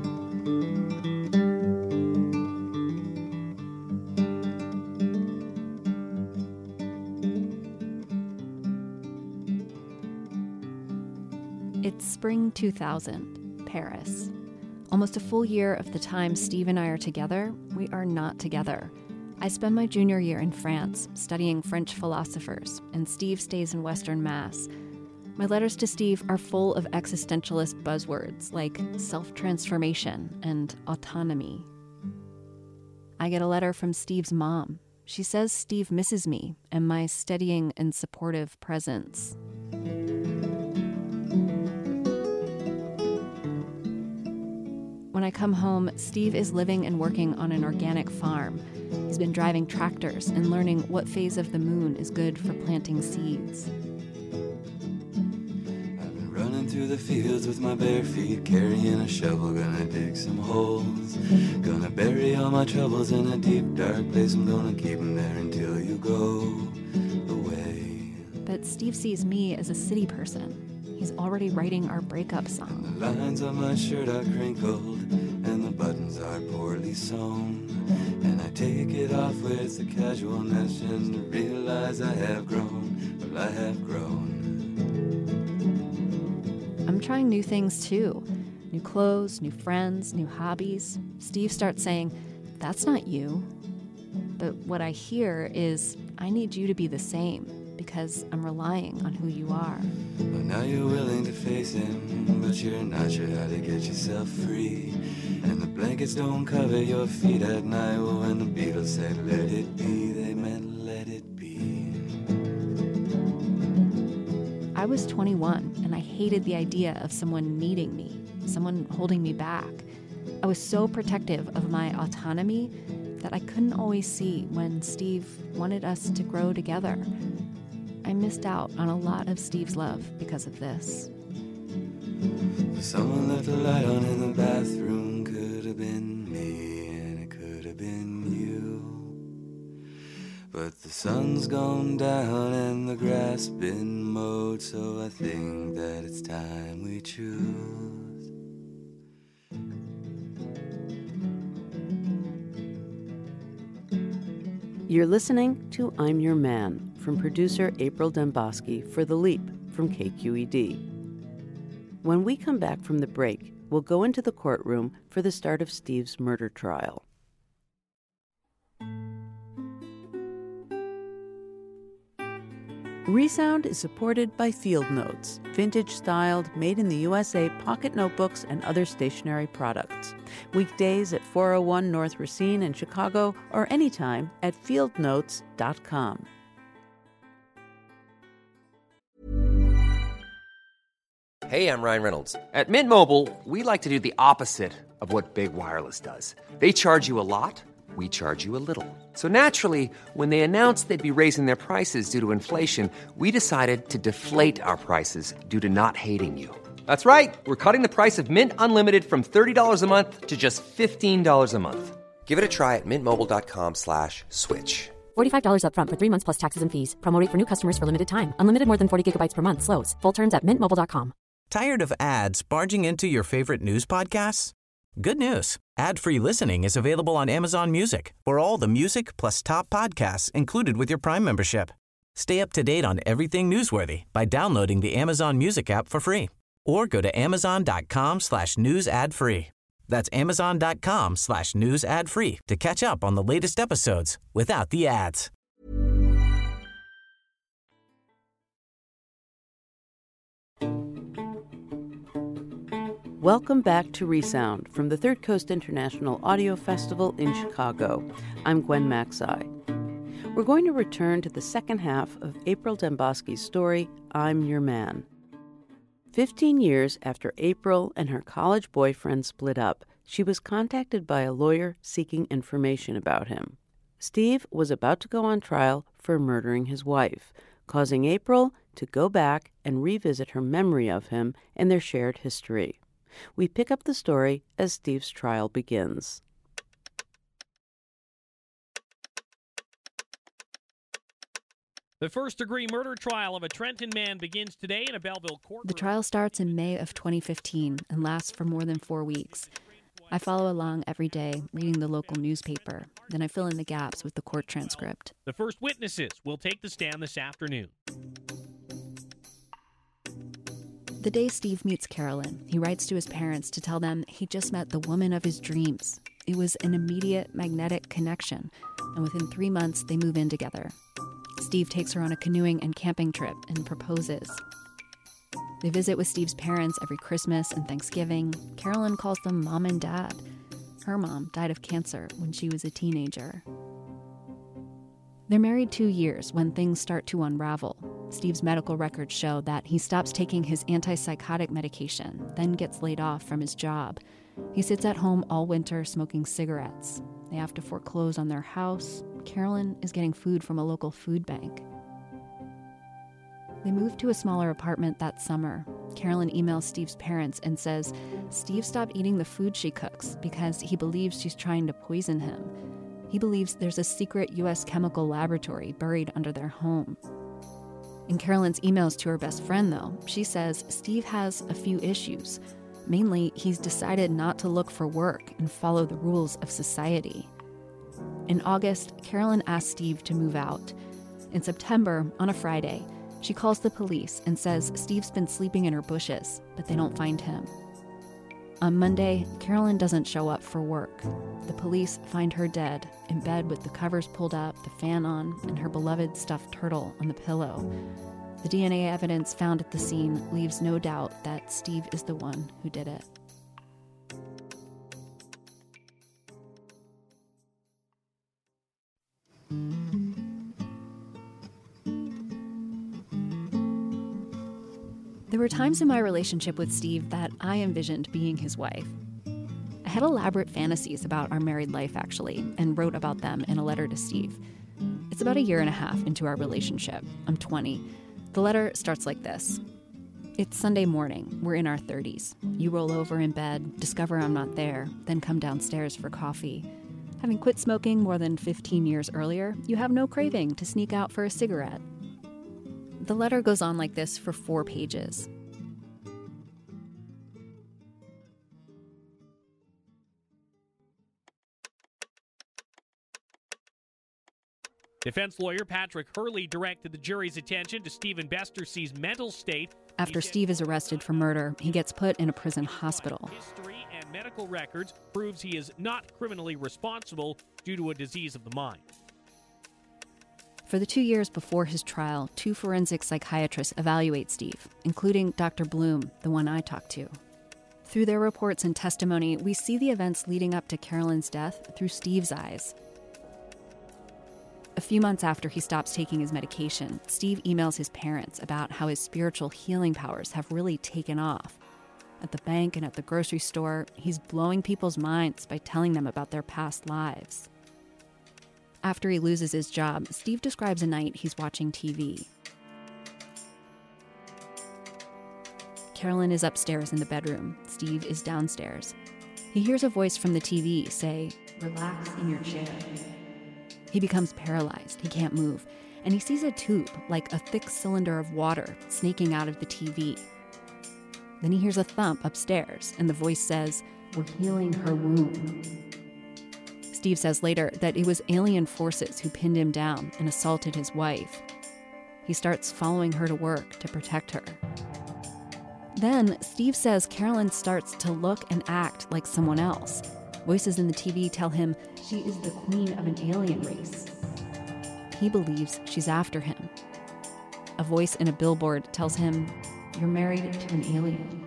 [SPEAKER 8] It's spring two thousand, Paris. Almost a full year of the time Steve and I are together, we are not together. I spend my junior year in France studying French philosophers, and Steve stays in Western Mass. My letters to Steve are full of existentialist buzzwords like self-transformation and autonomy. I get a letter from Steve's mom. She says Steve misses me and my steadying and supportive presence. When I come home, Steve is living and working on an organic farm. He's been driving tractors and learning what phase of the moon is good for planting seeds.
[SPEAKER 10] Running through the fields with my bare feet, carrying a shovel, gonna dig some holes. Gonna bury all my troubles in a deep, dark place. I'm gonna keep them there until you go away.
[SPEAKER 8] But Steve sees me as a city person. He's already writing our breakup song.
[SPEAKER 10] The lines on my shirt are crinkled, and the buttons are poorly sewn. And I take it off with the casualness and to realize I have grown, well, I have grown.
[SPEAKER 8] I'm trying new things too. New clothes, new friends, new hobbies. Steve starts saying, "That's not you." But what I hear is, I need you to be the same because I'm relying on who you are.
[SPEAKER 10] Well, now you're willing to face him, but you're not sure how to get yourself free. And the blankets don't cover your feet at night. Well, when the Beatles said let it be, they meant let it be.
[SPEAKER 8] I was twenty-one, and I hated the idea of someone needing me, someone holding me back. I was so protective of my autonomy that I couldn't always see when Steve wanted us to grow together. I missed out on a lot of Steve's love because of this.
[SPEAKER 10] Someone left a light on in the bathroom. Could have been me, and it could have been you. But the sun's gone down and the grass been mowed, so I think that it's time we choose.
[SPEAKER 4] You're listening to I'm Your Man from producer April Dembosky for The Leap from K Q E D. When we come back from the break, we'll go into the courtroom for the start of Steve's murder trial. Resound is supported by Field Notes, vintage-styled, made-in-the-U S A pocket notebooks and other stationery products. Weekdays at four oh one North Racine in Chicago or anytime at field notes dot com.
[SPEAKER 2] Hey, I'm Ryan Reynolds. At Mint Mobile, we like to do the opposite of what Big Wireless does. They charge you a lot. We charge you a little. So naturally, when they announced they'd be raising their prices due to inflation, we decided to deflate our prices due to not hating you. That's right. We're cutting the price of Mint Unlimited from thirty dollars a month to just fifteen dollars a month. Give it a try at mintmobile.com slash switch.
[SPEAKER 3] forty-five dollars up front for three months plus taxes and fees. Promo rate for new customers for limited time. Unlimited more than forty gigabytes per month. Slows full terms at mint mobile dot com.
[SPEAKER 1] Tired of ads barging into your favorite news podcasts? Good news. Ad-free listening is available on Amazon Music for all the music plus top podcasts included with your Prime membership. Stay up to date on everything newsworthy by downloading the Amazon Music app for free or go to amazon.com slash news ad free. That's amazon.com slash news ad free to catch up on the latest episodes without the ads.
[SPEAKER 4] Welcome back to Resound from the Third Coast International Audio Festival in Chicago. I'm Gwen Macsai. We're going to return to the second half of April Dembosky's story, I'm Your Man. Fifteen years after April and her college boyfriend split up, she was contacted by a lawyer seeking information about him. Steve was about to go on trial for murdering his wife, causing April to go back and revisit her memory of him and their shared history. We pick up the story as Steve's trial begins.
[SPEAKER 11] The first-degree murder trial of a Trenton man begins today in a Belleville court.
[SPEAKER 8] The trial starts in May of twenty fifteen and lasts for more than four weeks. I follow along every day, reading the local newspaper. Then I fill in the gaps with the court transcript.
[SPEAKER 11] The first witnesses will take the stand this afternoon.
[SPEAKER 8] The day Steve meets Carolyn, he writes to his parents to tell them he just met the woman of his dreams. It was an immediate magnetic connection, and within three months they move in together. Steve takes her on a canoeing and camping trip and proposes. They visit with Steve's parents every Christmas and Thanksgiving. Carolyn calls them mom and dad. Her mom died of cancer when she was a teenager. They're married two years when things start to unravel. Steve's medical records show that he stops taking his antipsychotic medication, then gets laid off from his job. He sits at home all winter smoking cigarettes. They have to foreclose on their house. Carolyn is getting food from a local food bank. They move to a smaller apartment that summer. Carolyn emails Steve's parents and says Steve stopped eating the food she cooks because he believes she's trying to poison him. He believes there's a secret U S chemical laboratory buried under their home. In Carolyn's emails to her best friend, though, she says Steve has a few issues. Mainly, he's decided not to look for work and follow the rules of society. In August, Carolyn asks Steve to move out. In September, on a Friday, she calls the police and says Steve's been sleeping in her bushes, but they don't find him. On Monday, Carolyn doesn't show up for work. The police find her dead, in bed with the covers pulled up, the fan on, and her beloved stuffed turtle on the pillow. The D N A evidence found at the scene leaves no doubt that Steve is the one who did it. There were times in my relationship with Steve that I envisioned being his wife. I had elaborate fantasies about our married life, actually, and wrote about them in a letter to Steve. It's about a year and a half into our relationship. I'm twenty. The letter starts like this. It's Sunday morning. We're in our thirties. You roll over in bed, discover I'm not there, then come downstairs for coffee. Having quit smoking more than fifteen years earlier, you have no craving to sneak out for a cigarette. The letter goes on like this for four pages.
[SPEAKER 11] Defense lawyer Patrick Hurley directed the jury's attention to Stephen Bestersee's mental state.
[SPEAKER 8] After Steve is arrested for murder, he gets put in a prison hospital.
[SPEAKER 11] History and medical records proves he is not criminally responsible due to a disease of the mind.
[SPEAKER 8] For the two years before his trial, two forensic psychiatrists evaluate Steve, including Doctor Bloom, the one I talked to. Through their reports and testimony, we see the events leading up to Carolyn's death through Steve's eyes. A few months after he stops taking his medication, Steve emails his parents about how his spiritual healing powers have really taken off. At the bank and at the grocery store, he's blowing people's minds by telling them about their past lives. After he loses his job, Steve describes a night he's watching T V. Carolyn is upstairs in the bedroom. Steve is downstairs. He hears a voice from the T V say, "Relax in your chair." He becomes paralyzed. He can't move. And he sees a tube, like a thick cylinder of water, snaking out of the T V. Then he hears a thump upstairs, and the voice says, "We're healing her wound." Steve says later that it was alien forces who pinned him down and assaulted his wife. He starts following her to work to protect her. Then, Steve says Carolyn starts to look and act like someone else. Voices in the T V tell him she is the queen of an alien race. He believes she's after him. A voice in a billboard tells him, "You're married to an alien."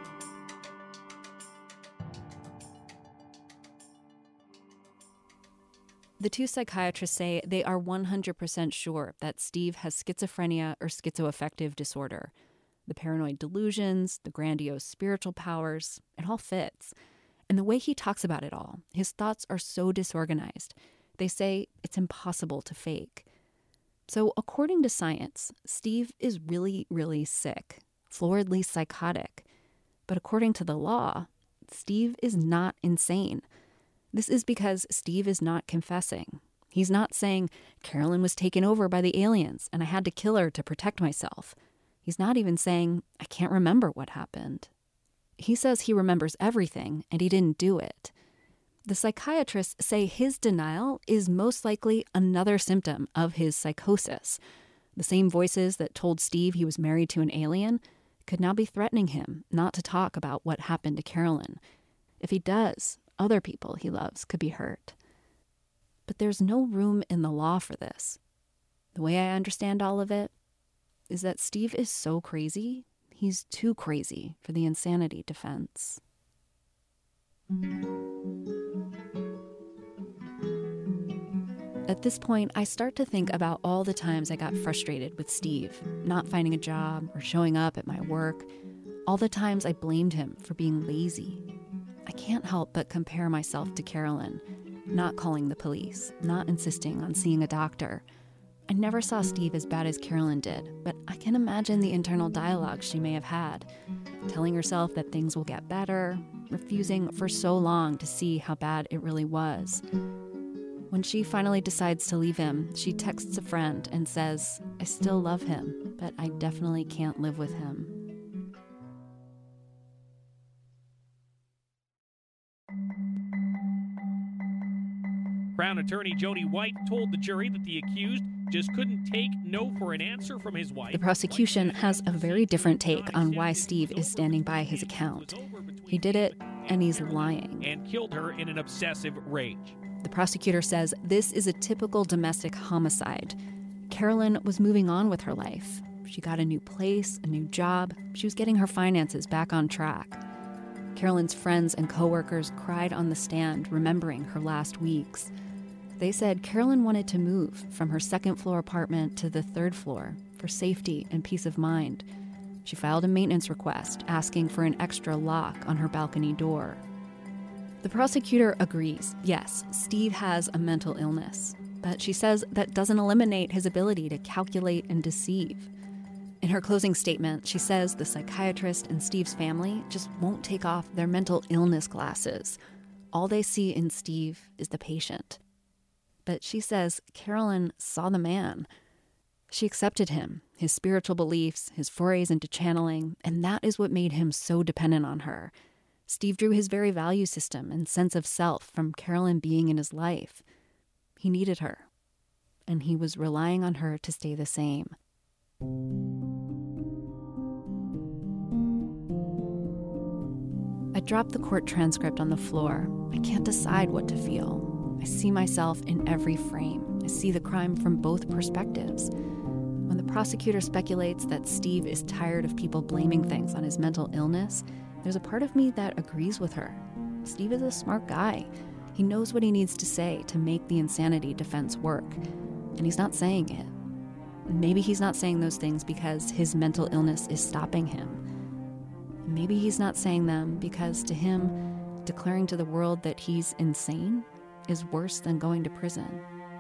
[SPEAKER 8] The two psychiatrists say they are one hundred percent sure that Steve has schizophrenia or schizoaffective disorder. The paranoid delusions, the grandiose spiritual powers, it all fits. And the way he talks about it all, his thoughts are so disorganized. They say it's impossible to fake. So according to science, Steve is really, really sick, floridly psychotic. But according to the law, Steve is not insane. This is because Steve is not confessing. He's not saying, Carolyn was taken over by the aliens and I had to kill her to protect myself. He's not even saying, I can't remember what happened. He says he remembers everything and he didn't do it. The psychiatrists say his denial is most likely another symptom of his psychosis. The same voices that told Steve he was married to an alien could now be threatening him not to talk about what happened to Carolyn. If he does, other people he loves could be hurt. But there's no room in the law for this. The way I understand all of it is that Steve is so crazy, he's too crazy for the insanity defense. At this point, I start to think about all the times I got frustrated with Steve, not finding a job or showing up at my work, all the times I blamed him for being lazy. I I can't help but compare myself to Carolyn, not calling the police, not insisting on seeing a doctor. I never saw Steve as bad as Carolyn did, but I can imagine the internal dialogue she may have had, telling herself that things will get better, refusing for so long to see how bad it really was. When she finally decides to leave him, she texts a friend and says, "I still love him, but I definitely can't live with him."
[SPEAKER 11] Crown Attorney Jody White told the jury that the accused just couldn't take no for an answer from his wife.
[SPEAKER 8] The prosecution has a very different take on why Steve is standing by his account. He did it, and he's lying.
[SPEAKER 11] And killed her in an obsessive rage.
[SPEAKER 8] The prosecutor says this is a typical domestic homicide. Carolyn was moving on with her life. She got a new place, a new job. She was getting her finances back on track. Carolyn's friends and coworkers cried on the stand, remembering her last weeks. They said Carolyn wanted to move from her second-floor apartment to the third floor for safety and peace of mind. She filed a maintenance request asking for an extra lock on her balcony door. The prosecutor agrees, yes, Steve has a mental illness, but she says that doesn't eliminate his ability to calculate and deceive. In her closing statement, she says the psychiatrist and Steve's family just won't take off their mental illness glasses. All they see in Steve is the patient. But she says Carolyn saw the man. She accepted him, his spiritual beliefs, his forays into channeling, and that is what made him so dependent on her. Steve drew his very value system and sense of self from Carolyn being in his life. He needed her, and he was relying on her to stay the same. I dropped the court transcript on the floor. I can't decide what to feel. I see myself in every frame. I see the crime from both perspectives. When the prosecutor speculates that Steve is tired of people blaming things on his mental illness, there's a part of me that agrees with her. Steve is a smart guy. He knows what he needs to say to make the insanity defense work, and he's not saying it. Maybe he's not saying those things because his mental illness is stopping him. Maybe he's not saying them because to him, declaring to the world that he's insane is worse than going to prison.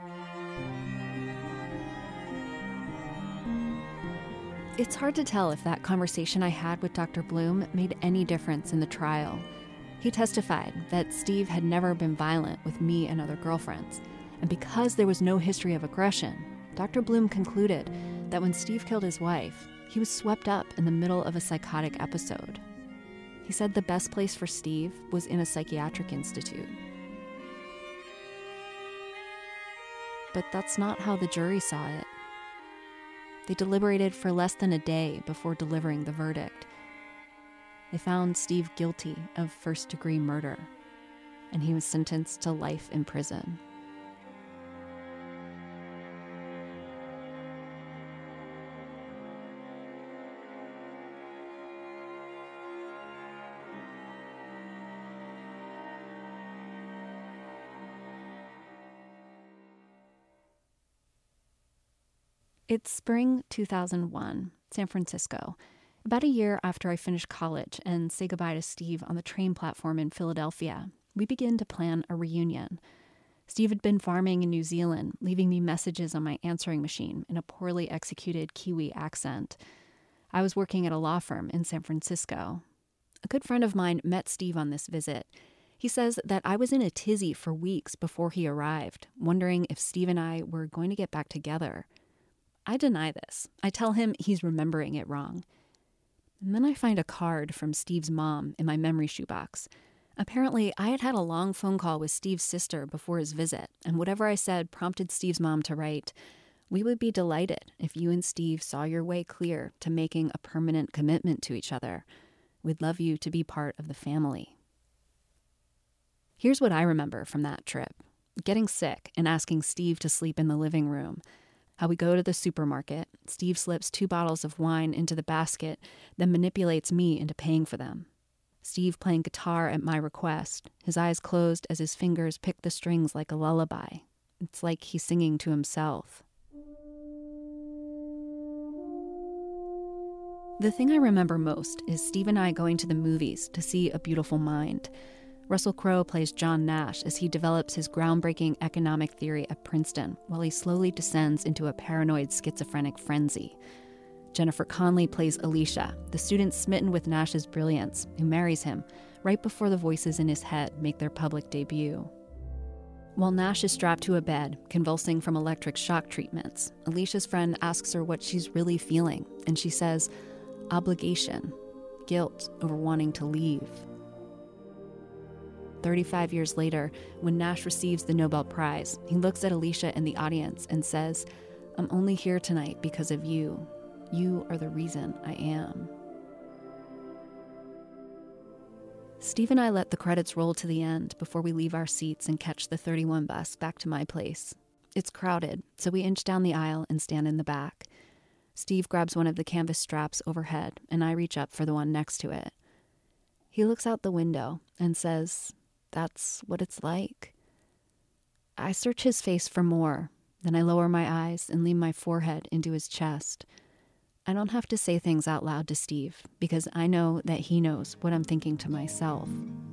[SPEAKER 8] It's hard to tell if that conversation I had with Doctor Bloom made any difference in the trial. He testified that Steve had never been violent with me and other girlfriends, and because there was no history of aggression, Doctor Bloom concluded that when Steve killed his wife, he was swept up in the middle of a psychotic episode. He said the best place for Steve was in a psychiatric institute. But that's not how the jury saw it. They deliberated for less than a day before delivering the verdict. They found Steve guilty of first-degree murder, and he was sentenced to life in prison. It's spring two thousand one, San Francisco, about a year after I finish college and say goodbye to Steve on the train platform in Philadelphia. We begin to plan a reunion. Steve had been farming in New Zealand, leaving me messages on my answering machine in a poorly executed Kiwi accent. I was working at a law firm in San Francisco. A good friend of mine met Steve on this visit. He says that I was in a tizzy for weeks before he arrived, wondering if Steve and I were going to get back together. I deny this. I tell him he's remembering it wrong. And then I find a card from Steve's mom in my memory shoebox. Apparently, I had had a long phone call with Steve's sister before his visit, and whatever I said prompted Steve's mom to write, "We would be delighted if you and Steve saw your way clear to making a permanent commitment to each other. We'd love you to be part of the family." Here's what I remember from that trip. Getting sick and asking Steve to sleep in the living room. How we go to the supermarket, Steve slips two bottles of wine into the basket, then manipulates me into paying for them. Steve playing guitar at my request, his eyes closed as his fingers pick the strings like a lullaby. It's like he's singing to himself. The thing I remember most is Steve and I going to the movies to see A Beautiful Mind. Russell Crowe plays John Nash as he develops his groundbreaking economic theory at Princeton while he slowly descends into a paranoid schizophrenic frenzy. Jennifer Connelly plays Alicia, the student smitten with Nash's brilliance, who marries him right before the voices in his head make their public debut. While Nash is strapped to a bed, convulsing from electric shock treatments, Alicia's friend asks her what she's really feeling, and she says, obligation, guilt over wanting to leave. thirty-five years later, when Nash receives the Nobel Prize, he looks at Alicia in the audience and says, I'm only here tonight because of you. You are the reason I am. Steve and I let the credits roll to the end before we leave our seats and catch the thirty-one bus back to my place. It's crowded, so we inch down the aisle and stand in the back. Steve grabs one of the canvas straps overhead, and I reach up for the one next to it. He looks out the window and says, that's what it's like. I search his face for more, then I lower my eyes and lean my forehead into his chest. I don't have to say things out loud to Steve, because I know that he knows what I'm thinking to myself.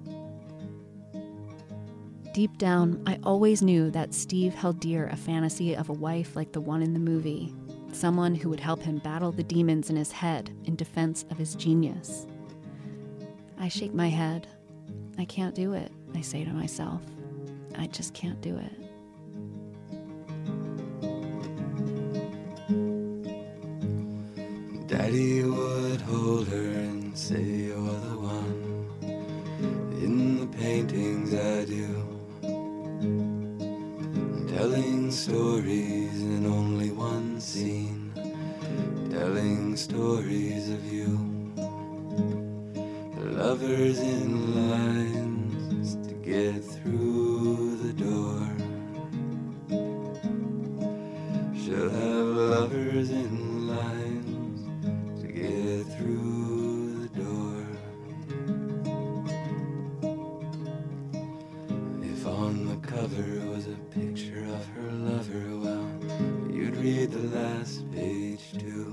[SPEAKER 8] Deep down, I always knew that Steve held dear a fantasy of a wife like the one in the movie, someone who would help him battle the demons in his head in defense of his genius. I shake my head. I can't do it, I say to myself. I just can't do it.
[SPEAKER 10] Daddy would hold her and say you're the one in the paintings I do, telling stories in only one scene, telling stories of you, lovers in lines to get through the door. She'll have lovers in lines get through the door. If on the cover was a picture of her lover, well, you'd read the last page too.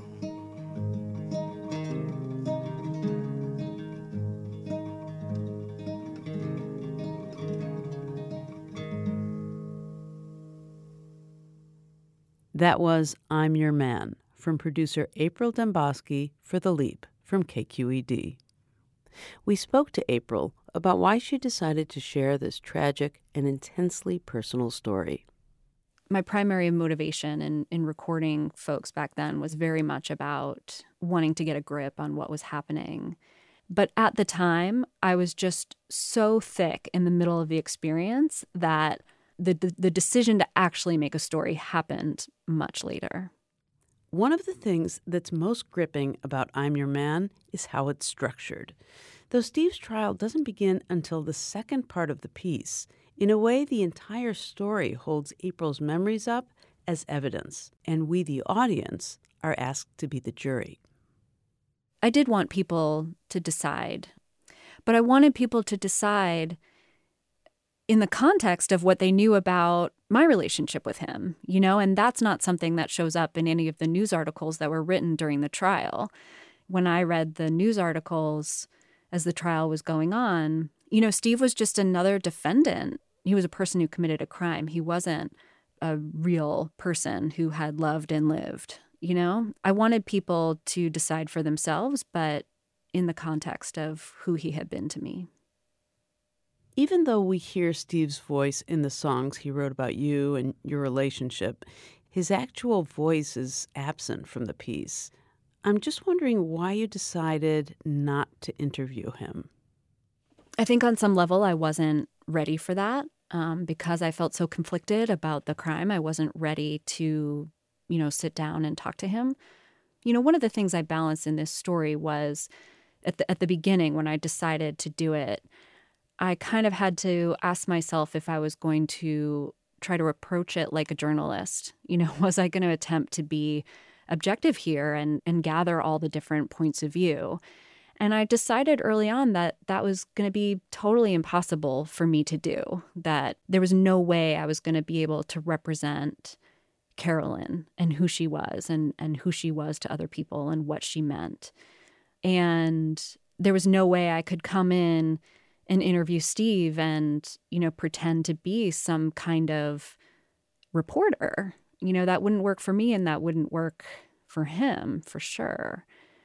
[SPEAKER 4] That was I'm Your Man from producer April Dembosky for The Leap from K Q E D. We spoke to April about why she decided to share this tragic and intensely personal story.
[SPEAKER 8] My primary motivation in, in recording folks back then was very much about wanting to get a grip on what was happening. But at the time, I was just so thick in the middle of the experience that the, the, the decision to actually make a story happened much later.
[SPEAKER 4] One of the things that's most gripping about I'm Your Man is how it's structured. Though Steve's trial doesn't begin until the second part of the piece, in a way the entire story holds April's memories up as evidence, and we, the audience, are asked to be the jury.
[SPEAKER 8] I did want people to decide, but I wanted people to decide in the context of what they knew about my relationship with him, you know, and that's not something that shows up in any of the news articles that were written during the trial. When I read the news articles as the trial was going on, you know, Steve was just another defendant. He was a person who committed a crime. He wasn't a real person who had loved and lived, you know? I wanted people to decide for themselves, but in the context of who he had been to me.
[SPEAKER 4] Even though we hear Steve's voice in the songs he wrote about you and your relationship, his actual voice is absent from the piece. I'm just wondering why you decided not to interview him.
[SPEAKER 8] I think on some level I wasn't ready for that um, because I felt so conflicted about the crime. I wasn't ready to, you know, sit down and talk to him. You know, one of the things I balanced in this story was at the, at the beginning when I decided to do it, I kind of had to ask myself if I was going to try to approach it like a journalist. You know, was I going to attempt to be objective here and, and gather all the different points of view? And I decided early on that that was going to be totally impossible for me to do, that there was no way I was going to be able to represent Carolyn and who she was and, and who she was to other people and what she meant. And there was no way I could come in and interview Steve and, you know, pretend to be some kind of reporter. You know, that wouldn't work for me and that wouldn't work for him, for sure.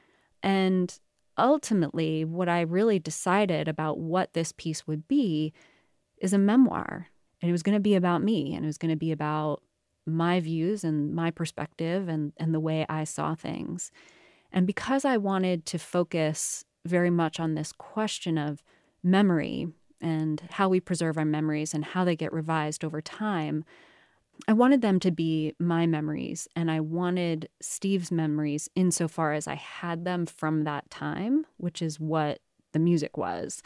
[SPEAKER 8] And ultimately, what I really decided about what this piece would be is a memoir. And it was going to be about me, and it was going to be about my views and my perspective and, and the way I saw things. And because I wanted to focus very much on this question of memory and how we preserve our memories and how they get revised over time, I wanted them to be my memories, and I wanted Steve's memories insofar as I had them from that time, which is what the music was.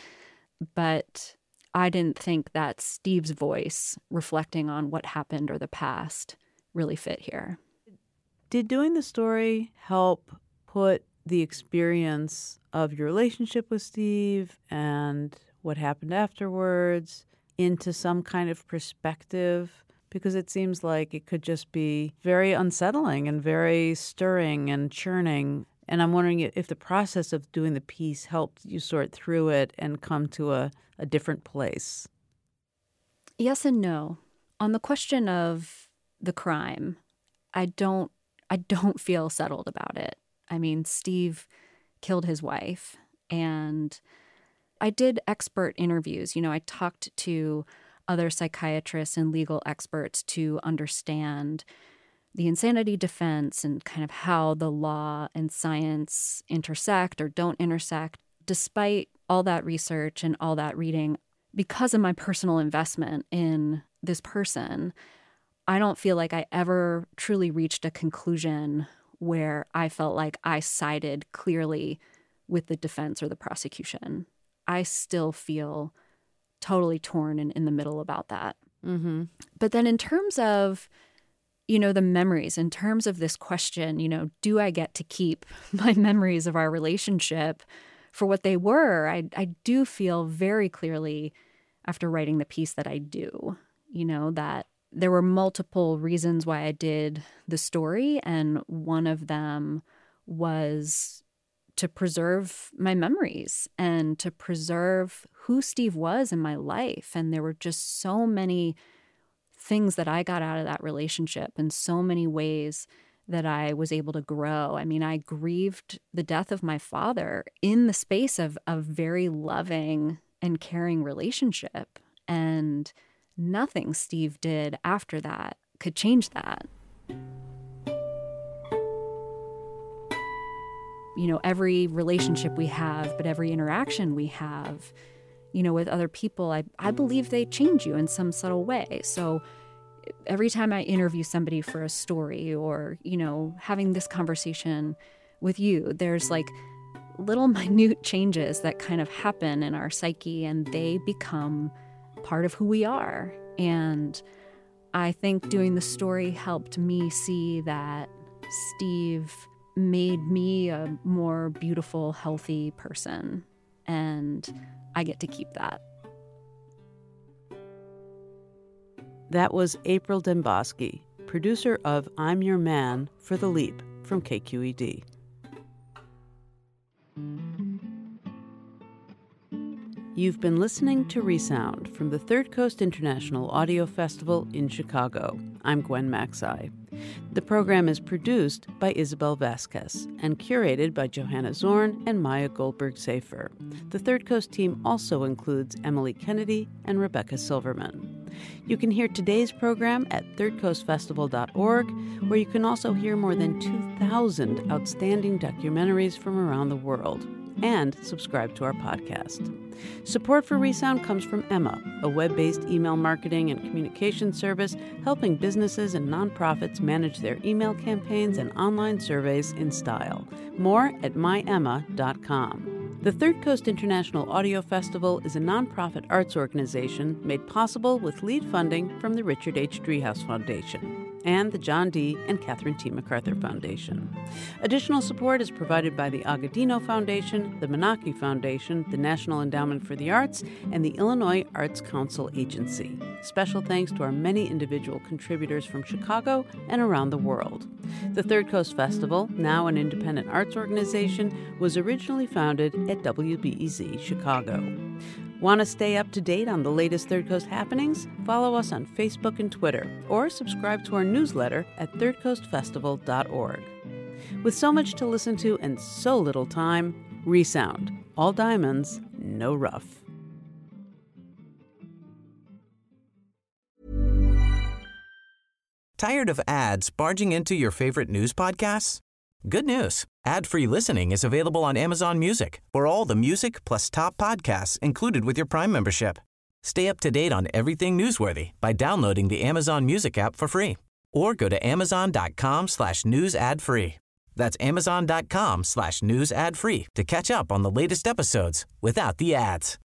[SPEAKER 8] But I didn't think that Steve's voice reflecting on what happened or the past really fit here.
[SPEAKER 4] Did doing the story help put the experience of your relationship with Steve and what happened afterwards into some kind of perspective? Because it seems like it could just be very unsettling and very stirring and churning. And I'm wondering if the process of doing the piece helped you sort through it and come to a, a different place.
[SPEAKER 8] Yes and no. On the question of the crime, I don't I don't feel settled about it. I mean, Steve killed his wife, and I did expert interviews. You know, I talked to other psychiatrists and legal experts to understand the insanity defense and kind of how the law and science intersect or don't intersect. Despite all that research and all that reading, because of my personal investment in this person, I don't feel like I ever truly reached a conclusion where I felt like I sided clearly with the defense or the prosecution. I still feel totally torn and in the middle about that.
[SPEAKER 4] Mm-hmm.
[SPEAKER 8] But then in terms of, you know, the memories, in terms of this question, you know, do I get to keep my memories of our relationship for what they were? I, I do feel very clearly after writing the piece that I do, you know, that there were multiple reasons why I did the story. And one of them was to preserve my memories and to preserve who Steve was in my life. And there were just so many things that I got out of that relationship and so many ways that I was able to grow. I mean, I grieved the death of my father in the space of a very loving and caring relationship. And nothing Steve did after that could change that. You know, every relationship we have, but every interaction we have, you know, with other people, I, I believe they change you in some subtle way. So every time I interview somebody for a story or, you know, having this conversation with you, there's like little minute changes that kind of happen in our psyche and they become part of who we are. And I think doing the story helped me see that Steve made me a more beautiful, healthy person. And I get to keep that.
[SPEAKER 4] That was April Dembosky, producer of I'm Your Man for The Leap from K Q E D. You've been listening to Resound from the Third Coast International Audio Festival in Chicago. I'm Gwen Macsai. The program is produced by Isabel Vasquez and curated by Johanna Zorn and Maya Goldberg-Safer. The Third Coast team also includes Emily Kennedy and Rebecca Silverman. You can hear today's program at third coast festival dot org, where you can also hear more than two thousand outstanding documentaries from around the world, and subscribe to our podcast. Support for Resound comes from Emma, a web-based email marketing and communication service helping businesses and nonprofits manage their email campaigns and online surveys in style. More at my emma dot com. The Third Coast International Audio Festival is a nonprofit arts organization made possible with lead funding from the Richard H. Driehaus Foundation and the John D. and Catherine T. MacArthur Foundation. Additional support is provided by the Agudino Foundation, the Menaki Foundation, the National Endowment for the Arts, and the Illinois Arts Council Agency. Special thanks to our many individual contributors from Chicago and around the world. The Third Coast Festival, now an independent arts organization, was originally founded at W B E Z Chicago. Want to stay up to date on the latest Third Coast happenings? Follow us on Facebook and Twitter, or subscribe to our newsletter at third coast festival dot org. With so much to listen to and so little time, Resound. All diamonds, no rough.
[SPEAKER 1] Tired of ads barging into your favorite news podcasts? Good news. Ad-free listening is available on Amazon Music for all the music plus top podcasts included with your Prime membership. Stay up to date on everything newsworthy by downloading the Amazon Music app for free or go to amazon.com slash news ad free. That's amazon.com slash news ad free to catch up on the latest episodes without the ads.